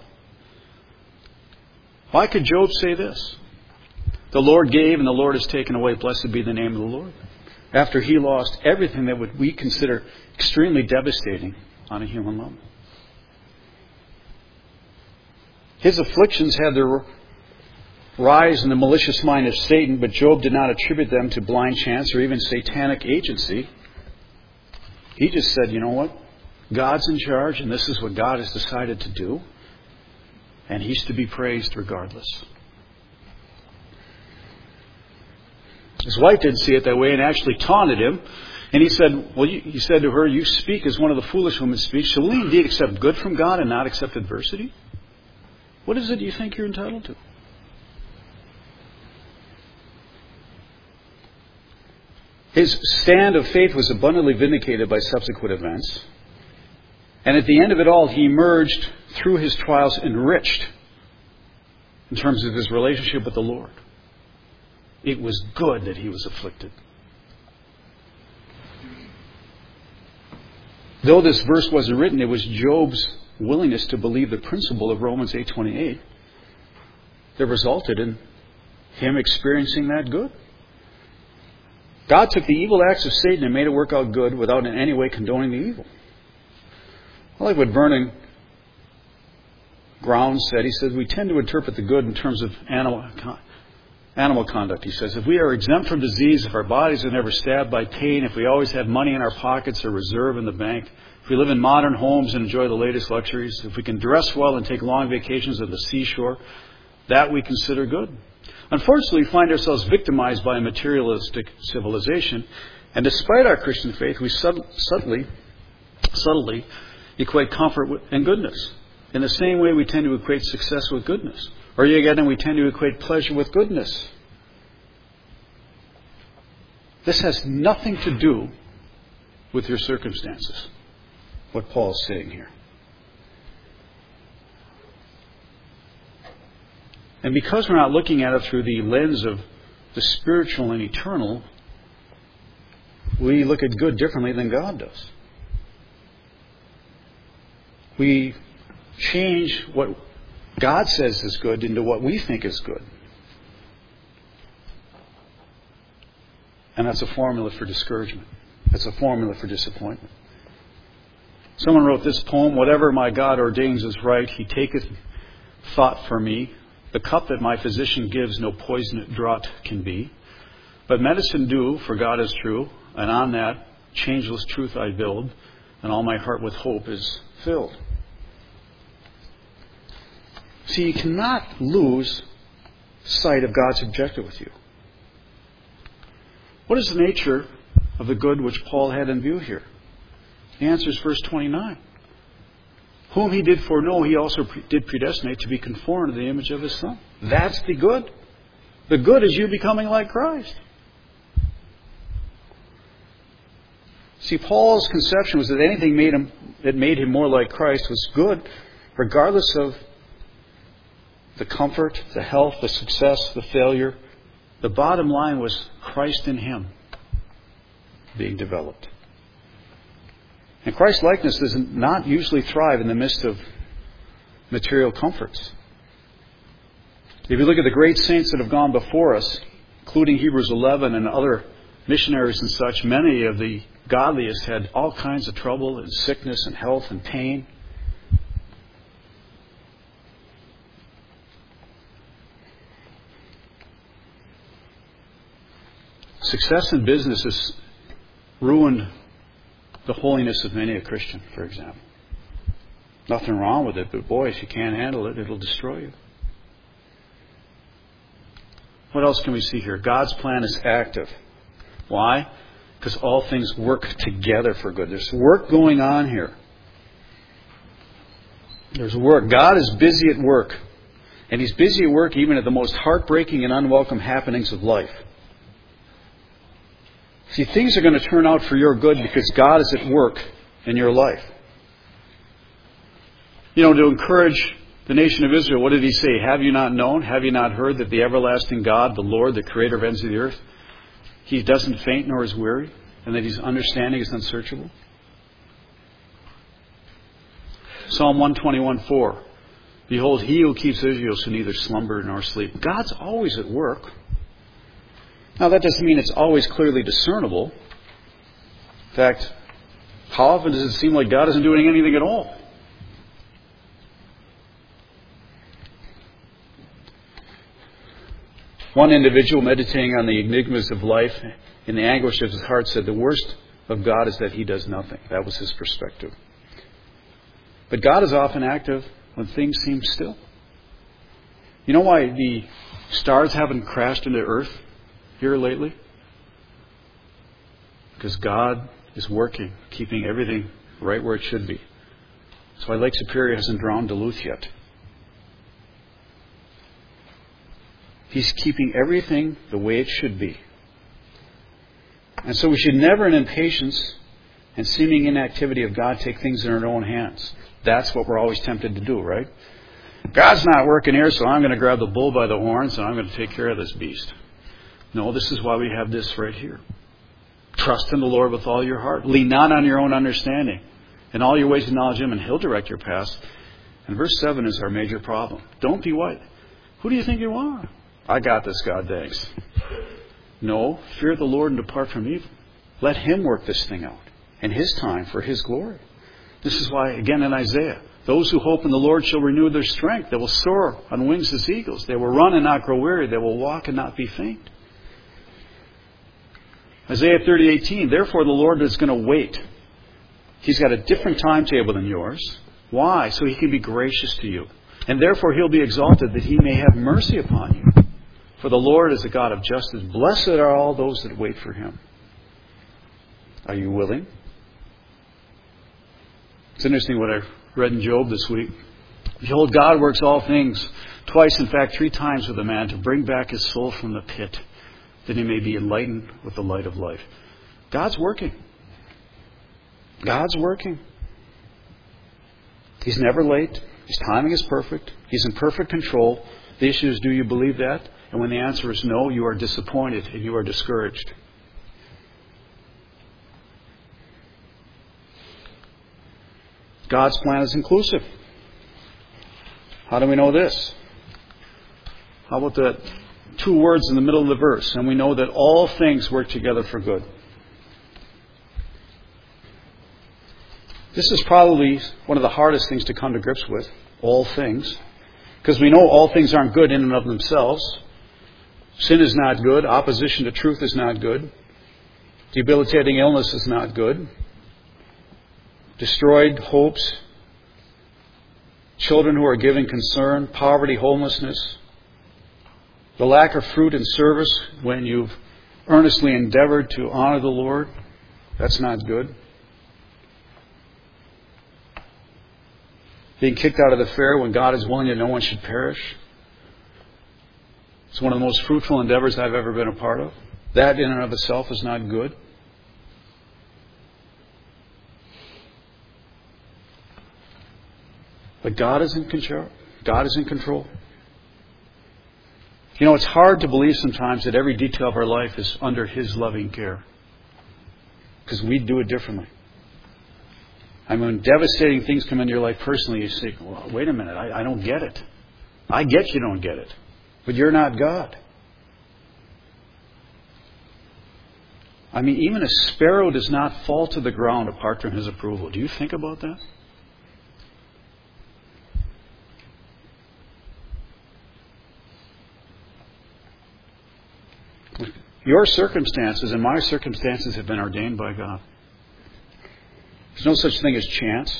Why could Job say this? The Lord gave and the Lord has taken away. Blessed be the name of the Lord. After he lost everything that would we consider extremely devastating on a human level. His afflictions had their rise in the malicious mind of Satan, but Job did not attribute them to blind chance or even satanic agency. He just said, you know what? God's in charge, and this is what God has decided to do. And He's to be praised regardless. His wife didn't see it that way and actually taunted him. And he said, well, you, he said to her, you speak as one of the foolish women speaks. Shall we indeed accept good from God and not accept adversity? What is it you think you're entitled to? His stand of faith was abundantly vindicated by subsequent events. And at the end of it all, he emerged through his trials enriched in terms of his relationship with the Lord. It was good that he was afflicted. Though this verse wasn't written, it was Job's willingness to believe the principle of Romans eight twenty-eight that resulted in him experiencing that good. God took the evil acts of Satan and made it work out good without in any way condoning the evil. I like what Vernon Ground said. He says, we tend to interpret the good in terms of animal Animal conduct, he says. If we are exempt from disease, if our bodies are never stabbed by pain, if we always have money in our pockets or reserve in the bank, if we live in modern homes and enjoy the latest luxuries, if we can dress well and take long vacations at the seashore, that we consider good. Unfortunately, we find ourselves victimized by a materialistic civilization, and despite our Christian faith, we subtly, subtly, subtly equate comfort and goodness. In the same way, we tend to equate success with goodness. Or yet again, we tend to equate pleasure with goodness. This has nothing to do with your circumstances, what Paul is saying here. And because we're not looking at it through the lens of the spiritual and eternal, we look at good differently than God does. We change what God says is good into what we think is good. And that's a formula for discouragement. That's a formula for disappointment. Someone wrote this poem, "Whatever my God ordains is right, He taketh thought for me. The cup that my physician gives no poison draught can be. But medicine do, for God is true, and on that changeless truth I build, and all my heart with hope is filled." See, you cannot lose sight of God's objective with you. What is the nature of the good which Paul had in view here? The answer is verse twenty-nine. Whom He did foreknow, He also pre- did predestinate to be conformed to the image of His Son. That's the good. The good is you becoming like Christ. See, Paul's conception was that anything made him, that made him more like Christ was good, regardless of the comfort, the health, the success, the failure. The bottom line was Christ in him being developed. And Christ likeness does not usually thrive in the midst of material comforts. If you look at the great saints that have gone before us, including Hebrews eleven and other missionaries and such, many of the godliest had all kinds of trouble and sickness and health and pain. Success in business has ruined the holiness of many a Christian, for example. Nothing wrong with it, but boy, if you can't handle it, it'll destroy you. What else can we see here? God's plan is active. Why? Because all things work together for good. There's work going on here. There's work. God is busy at work. And He's busy at work even at the most heartbreaking and unwelcome happenings of life. See, things are going to turn out for your good because God is at work in your life. You know, to encourage the nation of Israel, what did He say? Have you not known? Have you not heard that the everlasting God, the Lord, the creator of ends of the earth, He doesn't faint nor is weary, and that His understanding is unsearchable? Psalm one twenty-one four. Behold, He who keeps Israel shall neither slumber nor sleep. God's always at work. Now, that doesn't mean it's always clearly discernible. In fact, how often does it seem like God isn't doing anything at all? One individual meditating on the enigmas of life in the anguish of his heart said, the worst of God is that He does nothing. That was his perspective. But God is often active when things seem still. You know why the stars haven't crashed into Earth here lately? Because God is working, keeping everything right where it should be. That's why Lake Superior hasn't drowned Duluth yet. He's keeping everything the way it should be. And so we should never, in impatience and seeming inactivity of God, take things in our own hands. That's what we're always tempted to do, right? God's not working here, so I'm going to grab the bull by the horns and I'm going to take care of this beast. No, this is why we have this right here. Trust in the Lord with all your heart. Lean not on your own understanding. In all your ways acknowledge Him and He'll direct your paths. And verse seven is our major problem. Don't be what? Who do you think you are? I got this, God, thanks. No, fear the Lord and depart from evil. Let Him work this thing out in His time for His glory. This is why, again in Isaiah, those who hope in the Lord shall renew their strength. They will soar on wings as eagles. They will run and not grow weary. They will walk and not be faint. Isaiah thirty eighteen, therefore the Lord is going to wait. He's got a different timetable than yours. Why? So He can be gracious to you. And therefore He'll be exalted that He may have mercy upon you. For the Lord is a God of justice. Blessed are all those that wait for Him. Are you willing? It's interesting what I read in Job this week. Behold, God works all things, twice, in fact, three times with a man, to bring back his soul from the pit, that he may be enlightened with the light of life. God's working. God's working. He's never late. His timing is perfect. He's in perfect control. The issue is, do you believe that? And when the answer is no, you are disappointed and you are discouraged. God's plan is inclusive. How do we know this? How about the two words in the middle of the verse? And we know that all things work together for good. This is probably one of the hardest things to come to grips with, all things. Because we know all things aren't good in and of themselves. Sin is not good. Opposition to truth is not good. Debilitating illness is not good. Destroyed hopes. Children who are giving concern. Poverty, homelessness. The lack of fruit in service when you've earnestly endeavored to honor the Lord. That's not good. Being kicked out of the fair when God is willing that no one should perish. It's one of the most fruitful endeavors I've ever been a part of. That in and of itself is not good. But God is in control. God is in control. You know, it's hard to believe sometimes that every detail of our life is under His loving care. Because we do it differently. I mean, when devastating things come into your life personally, you say, well, wait a minute, I, I don't get it. I get you don't get it. But you're not God. I mean, even a sparrow does not fall to the ground apart from His approval. Do you think about that? Your circumstances and my circumstances have been ordained by God. There's no such thing as chance.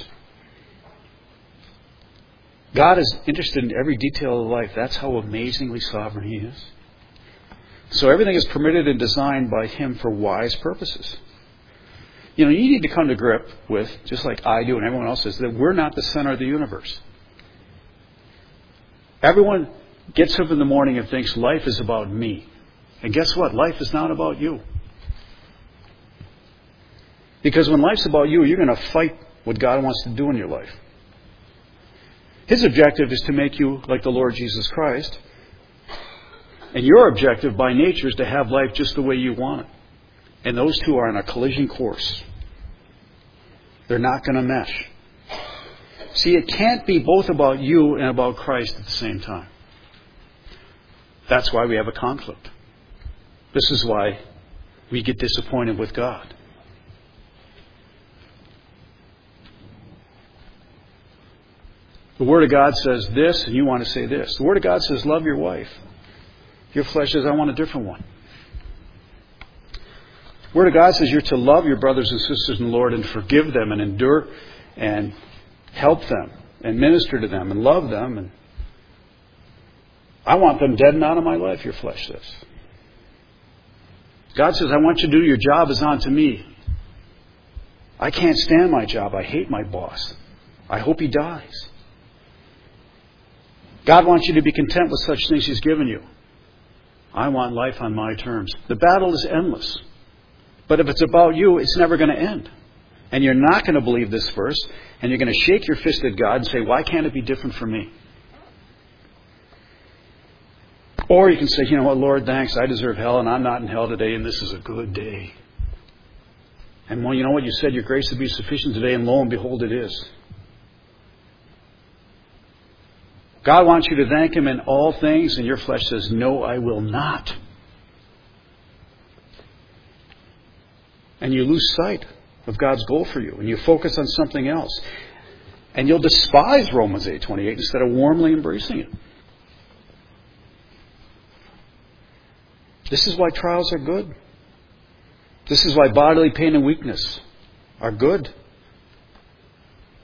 God is interested in every detail of life. That's how amazingly sovereign He is. So everything is permitted and designed by Him for wise purposes. You know, you need to come to grip with, just like I do and everyone else does, that we're not the center of the universe. Everyone gets up in the morning and thinks life is about me. And guess what? Life is not about you. Because when life's about you, you're going to fight what God wants to do in your life. His objective is to make you like the Lord Jesus Christ. And your objective by nature is to have life just the way you want it. And those two are on a collision course. They're not going to mesh. See, it can't be both about you and about Christ at the same time. That's why we have a conflict. This is why we get disappointed with God. The Word of God says this, and you want to say this. The Word of God says, love your wife. Your flesh says, I want a different one. The Word of God says you're to love your brothers and sisters in the Lord and forgive them and endure and help them and minister to them and love them. And I want them dead and out of my life, your flesh says. God says, I want you to do your job as unto me. I can't stand my job. I hate my boss. I hope he dies. God wants you to be content with such things He's given you. I want life on my terms. The battle is endless. But if it's about you, it's never going to end. And you're not going to believe this verse, and you're going to shake your fist at God and say, why can't it be different for me? Or you can say, you know what, Lord, thanks, I deserve hell, and I'm not in hell today, and this is a good day. And well, you know what, you said your grace would be sufficient today, and lo and behold, it is. God wants you to thank Him in all things, and your flesh says, no, I will not. And you lose sight of God's goal for you, and you focus on something else. And you'll despise Romans eight twenty-eight instead of warmly embracing it. This is why trials are good. This is why bodily pain and weakness are good.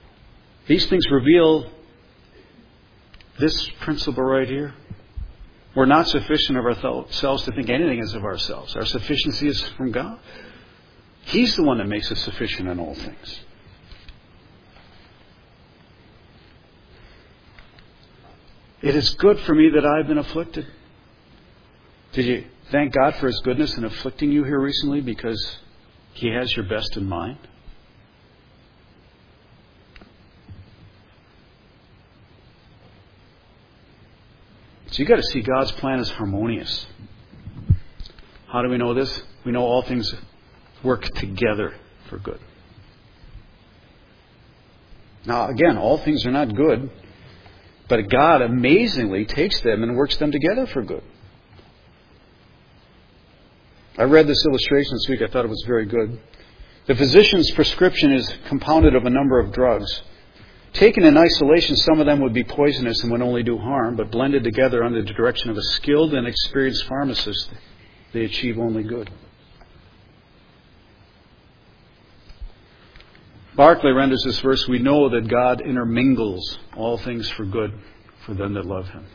These things reveal this principle right here. We're not sufficient of ourselves to think anything is of ourselves. Our sufficiency is from God. He's the one that makes us sufficient in all things. It is good for me that I've been afflicted. Did you thank God for His goodness in afflicting you here recently because He has your best in mind? So you've got to see God's plan as harmonious. How do we know this? We know all things work together for good. Now, again, all things are not good, but God amazingly takes them and works them together for good. I read this illustration this week. I thought it was very good. The physician's prescription is compounded of a number of drugs. Taken in isolation, some of them would be poisonous and would only do harm, but blended together under the direction of a skilled and experienced pharmacist, they achieve only good. Barclay renders this verse, we know that God intermingles all things for good for them that love Him.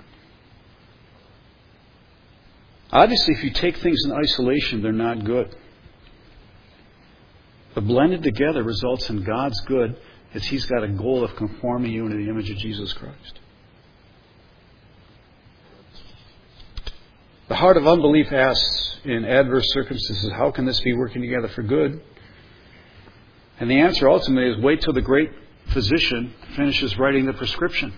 Obviously, if you take things in isolation, they're not good. But blended together results in God's good, as He's got a goal of conforming you into the image of Jesus Christ. The heart of unbelief asks in adverse circumstances, how can this be working together for good? And the answer ultimately is wait till the great physician finishes writing the prescription.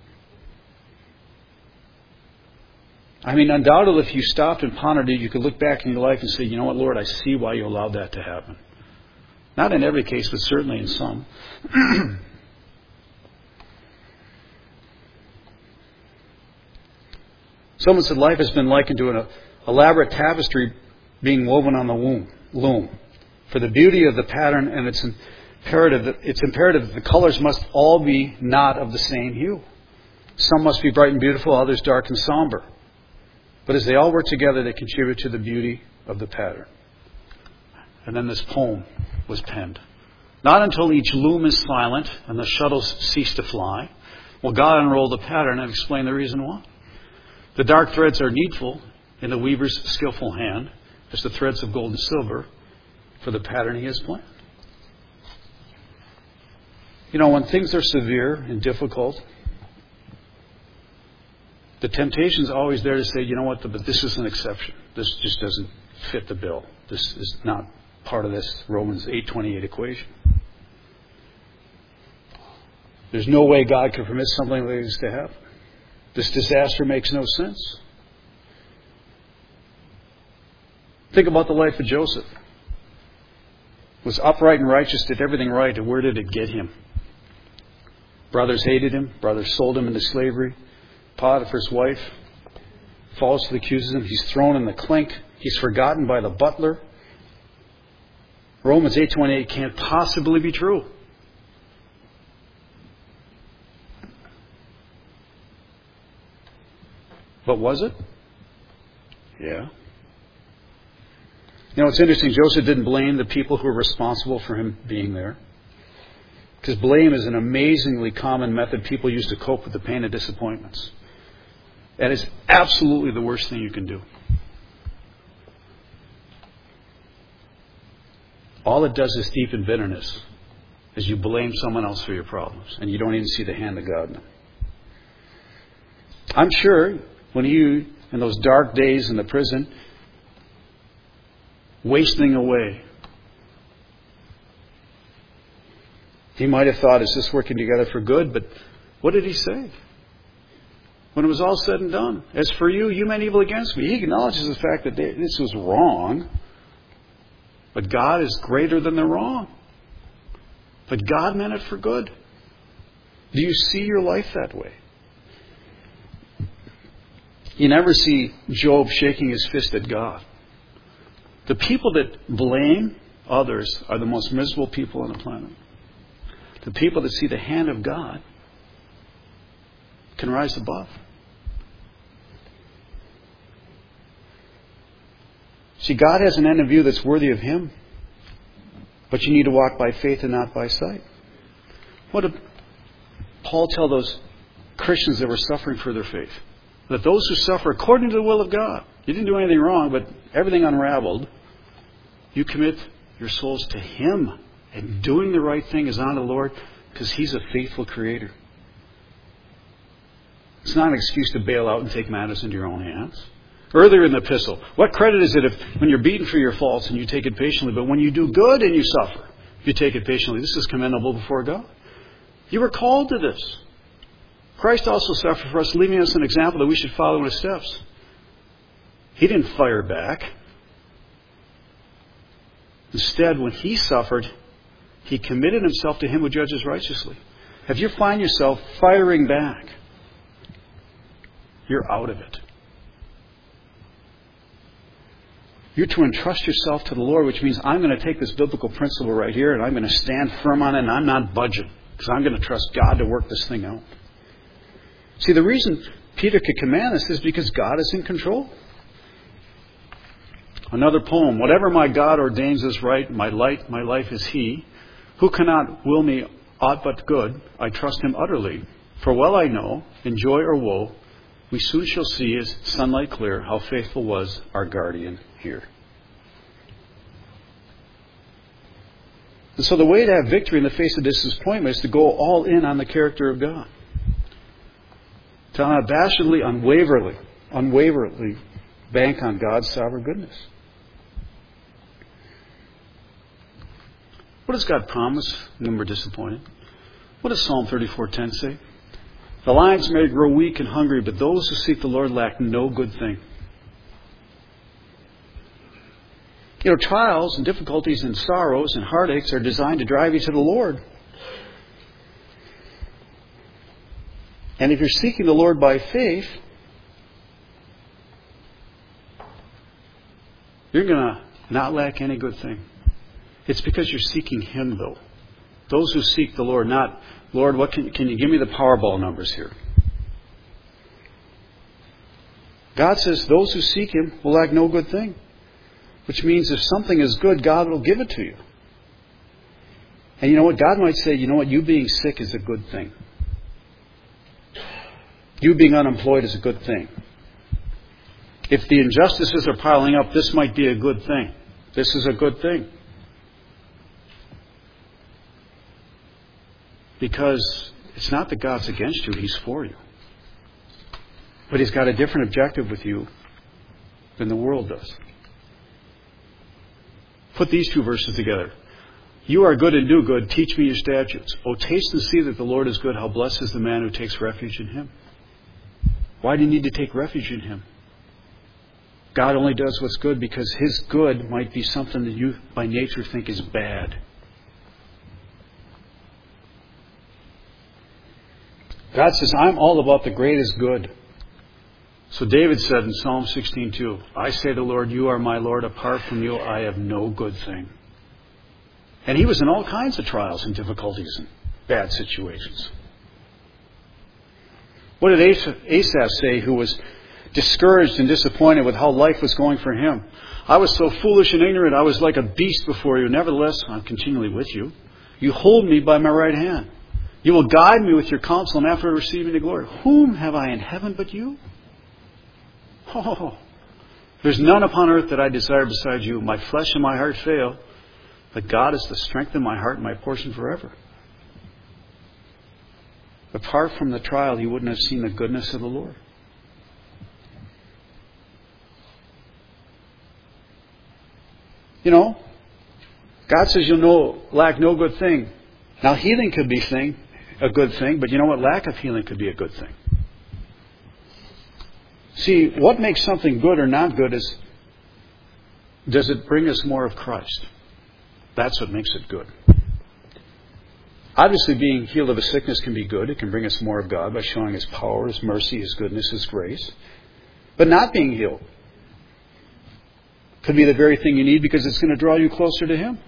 I mean, undoubtedly, if you stopped and pondered it, you could look back in your life and say, you know what, Lord, I see why you allowed that to happen. Not in every case, but certainly in some. Someone said life has been likened to an elaborate tapestry being woven on the womb, loom. For the beauty of the pattern, and it's imperative that it's imperative that the colors must all be not of the same hue. Some must be bright and beautiful, others dark and somber. But as they all work together, they contribute to the beauty of the pattern. And then this poem was penned. Not until each loom is silent and the shuttles cease to fly will God unroll the pattern and explain the reason why. The dark threads are needful in the weaver's skillful hand as the threads of gold and silver for the pattern he has planned. You know, when things are severe and difficult, the temptation is always there to say, you know what, but this is an exception. This just doesn't fit the bill. This is not part of this Romans eight twenty-eight equation. There's no way God could permit something like this to happen. This disaster makes no sense. Think about the life of Joseph. Was upright and righteous, did everything right, and where did it get him? Brothers hated him. Brothers sold him into slavery. Potiphar's wife falsely accuses him. He's thrown in the clink. He's forgotten by the butler. Romans eight twenty-eight can't possibly be true. But was it? Yeah. You know, it's interesting. Joseph didn't blame the people who were responsible for him being there. Because blame is an amazingly common method people use to cope with the pain of disappointments. That is absolutely the worst thing you can do. All it does is deepen bitterness as you blame someone else for your problems. And you don't even see the hand of God in them. I'm sure when you, in those dark days in the prison, wasting away, he might have thought, is this working together for good? But what did he say? When it was all said and done, as for you, you meant evil against me. He acknowledges the fact that they, this was wrong. But God is greater than the wrong. But God meant it for good. Do you see your life that way? You never see Job shaking his fist at God. The people that blame others are the most miserable people on the planet. The people that see the hand of God can rise above. See, God has an end in view that's worthy of Him. But you need to walk by faith and not by sight. What did Paul tell those Christians that were suffering for their faith? that those who suffer according to the will of God, you didn't do anything wrong, but everything unraveled, you commit your souls to Him. And doing the right thing is on the Lord because He's a faithful Creator. It's not an excuse to bail out and take matters into your own hands. Earlier in the epistle, what credit is it if when you're beaten for your faults and you take it patiently, but when you do good and you suffer, you take it patiently? This is commendable before God. You were called to this. Christ also suffered for us, leaving us an example that we should follow in His steps. He didn't fire back. Instead, when He suffered, He committed Himself to Him who judges righteously. If you find yourself firing back, you're out of it. You're to entrust yourself to the Lord, which means I'm going to take this biblical principle right here and I'm going to stand firm on it and I'm not budging because I'm going to trust God to work this thing out. See, the reason Peter could command this is because God is in control. Another poem. Whatever my God ordains is right. My light, my life is He. Who cannot will me aught but good? I trust Him utterly. For well I know, in joy or woe, we soon shall see as sunlight clear how faithful was our guardian here. And so the way to have victory in the face of disappointment is to go all in on the character of God. To unabashedly, unwaveringly, unwaveringly bank on God's sovereign goodness. What does God promise when we're disappointed? What does Psalm thirty-four ten say? The lions may grow weak and hungry, but those who seek the Lord lack no good thing. You know, trials and difficulties and sorrows and heartaches are designed to drive you to the Lord. And if you're seeking the Lord by faith, you're going to not lack any good thing. It's because you're seeking Him, though. Those who seek the Lord, not, Lord, what can, can you give me the Powerball numbers here? God says those who seek Him will lack no good thing. Which means if something is good, God will give it to you. And you know what? God might say, you know what? You being sick is a good thing. You being unemployed is a good thing. If the injustices are piling up, this might be a good thing. This is a good thing. Because it's not that God's against you, He's for you. But He's got a different objective with you than the world does. Put these two verses together. You are good and do good. Teach me your statutes. Oh, taste and see that the Lord is good. How blessed is the man who takes refuge in Him. Why do you need to take refuge in Him? God only does what's good because His good might be something that you by nature think is bad. God says, I'm all about the greatest good. So David said in Psalm sixteen two, I say to the Lord, you are my Lord. Apart from you, I have no good thing. And he was in all kinds of trials and difficulties and bad situations. What did Asaph say, who was discouraged and disappointed with how life was going for him? I was so foolish and ignorant, I was like a beast before you. Nevertheless, I'm continually with you. You hold me by my right hand. You will guide me with your counsel, and after receiving the glory. Whom have I in heaven but you? Oh, there's none upon earth that I desire besides you. My flesh and my heart fail, but God is the strength of my heart and my portion forever. Apart from the trial, you wouldn't have seen the goodness of the Lord. You know, God says you'll know, lack no good thing. Now, healing could be thing, a good thing, but you know what? Lack of healing could be a good thing. See, what makes something good or not good is, does it bring us more of Christ? That's what makes it good. Obviously, being healed of a sickness can be good. It can bring us more of God by showing His power, His mercy, His goodness, His grace. But not being healed could be the very thing you need because it's going to draw you closer to Him.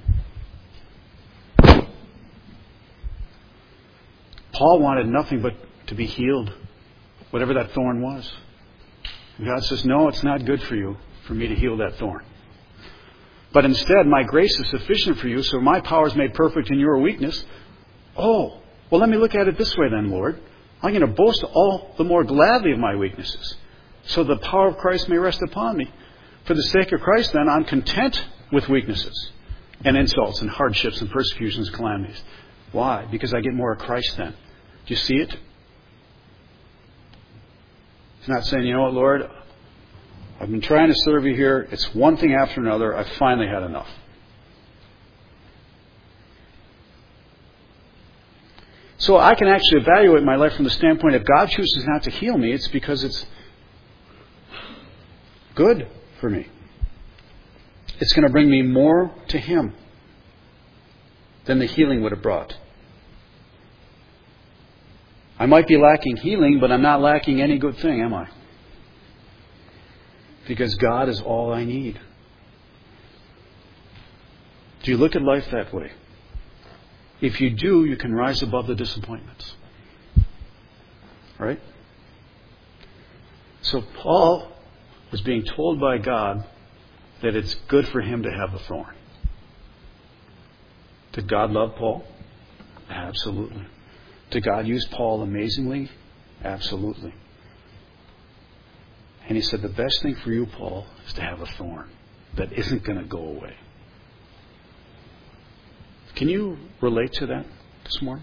Paul wanted nothing but to be healed, whatever that thorn was. And God says, no, it's not good for you for me to heal that thorn. But instead, my grace is sufficient for you, so my power is made perfect in your weakness. Oh, well, let me look at it this way then, Lord. I'm going to boast all the more gladly of my weaknesses, so the power of Christ may rest upon me. For the sake of Christ, then, I'm content with weaknesses and insults and hardships and persecutions and calamities. Why? Because I get more of Christ then. Do you see it? He's not saying, you know what, Lord, I've been trying to serve you here. It's one thing after another. I've finally had enough. So I can actually evaluate my life from the standpoint, if God chooses not to heal me, it's because it's good for me. It's going to bring me more to Him than the healing would have brought. I might be lacking healing, but I'm not lacking any good thing, am I? Because God is all I need. Do you look at life that way? If you do, you can rise above the disappointments. Right? So Paul was being told by God that it's good for him to have a thorn. Did God love Paul? Absolutely. Did God use Paul amazingly? Absolutely. And he said, the best thing for you, Paul, is to have a thorn that isn't going to go away. Can you relate to that this morning?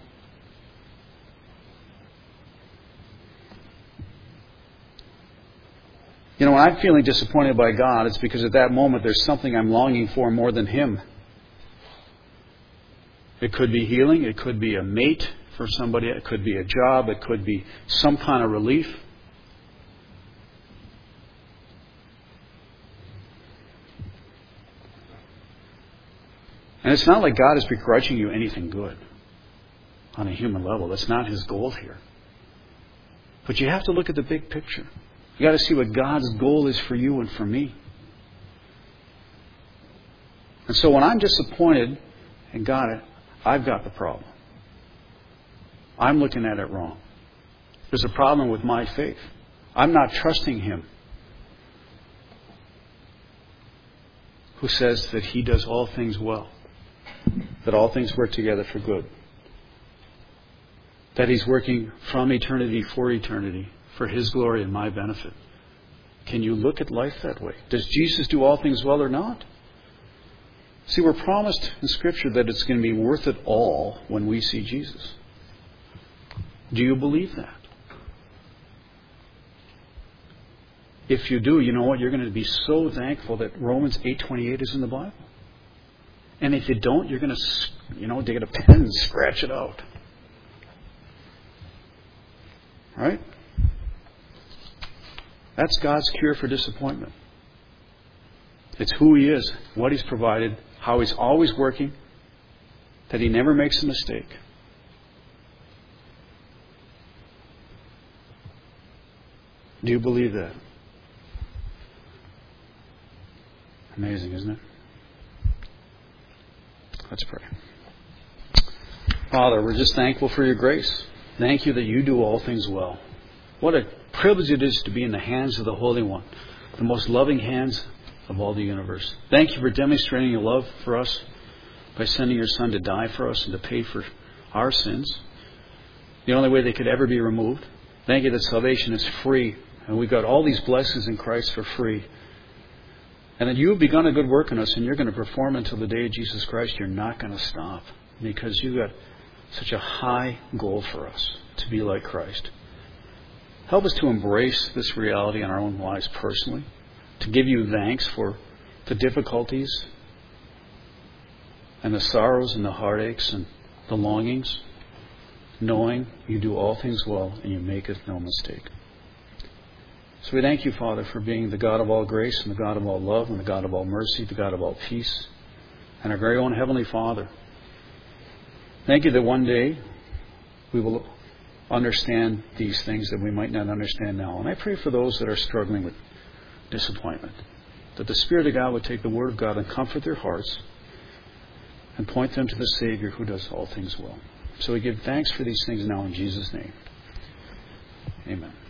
You know, when I'm feeling disappointed by God, it's because at that moment there's something I'm longing for more than Him. It could be healing. It could be a mate for somebody. It could be a job. It could be some kind of relief. And it's not like God is begrudging you anything good on a human level. That's not His goal here. But you have to look at the big picture. You got to see what God's goal is for you and for me. And so when I'm disappointed in God, I've got the problem. I'm looking at it wrong. There's a problem with my faith. I'm not trusting Him, who says that He does all things well, that all things work together for good, that He's working from eternity for eternity, for His glory and my benefit. Can you look at life that way? Does Jesus do all things well or not? See, we're promised in Scripture that it's going to be worth it all when we see Jesus. Do you believe that? If you do, you know what? You're going to be so thankful that Romans eight twenty-eight is in the Bible. And if you don't, you're going to, you know, dig a pen and scratch it out. Right? That's God's cure for disappointment. It's who He is, what He's provided, how He's always working, that He never makes a mistake. Do you believe that? Amazing, isn't it? Let's pray. Father, we're just thankful for your grace. Thank you that you do all things well. What a privilege it is to be in the hands of the Holy One, the most loving hands of all the universe. Thank you for demonstrating your love for us by sending your Son to die for us and to pay for our sins, the only way they could ever be removed. Thank you that salvation is free, and we've got all these blessings in Christ for free. And that you have begun a good work in us, and you're going to perform until the day of Jesus Christ. You're not going to stop, because you've got such a high goal for us, to be like Christ. Help us to embrace this reality in our own lives personally, to give you thanks for the difficulties and the sorrows and the heartaches and the longings, knowing you do all things well and you maketh no mistake. So we thank you, Father, for being the God of all grace and the God of all love and the God of all mercy, the God of all peace, and our very own Heavenly Father. Thank you that one day we will understand these things that we might not understand now. And I pray for those that are struggling with disappointment, that the Spirit of God would take the Word of God and comfort their hearts and point them to the Savior who does all things well. So we give thanks for these things now in Jesus' name. Amen.